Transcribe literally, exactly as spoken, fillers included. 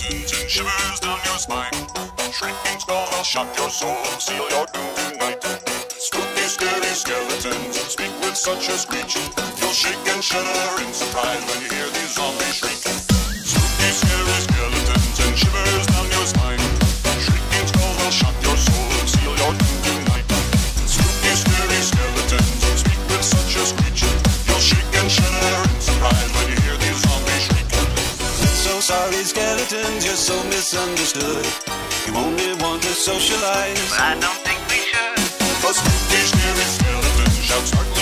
skeletons and shivers down your spine. Shrieking skulls will shock your soul, seal your doom tonight. Spooky, scary skeletons speak with such a screech. You'll shake and shudder in surprise when you hear these zombies shriek. Spooky, scary skeletons and shivers down your spine. Shrieking skulls will shock your soul, seal your doom tonight. Spooky, scary skeletons speak with such a screech. You'll shake and shudder in surprise when you hear these zombies shriek. So sorry, skeletons, you're so misunderstood. You only want to socialize, but I don't think we should. A spooky, scary skeleton shouts,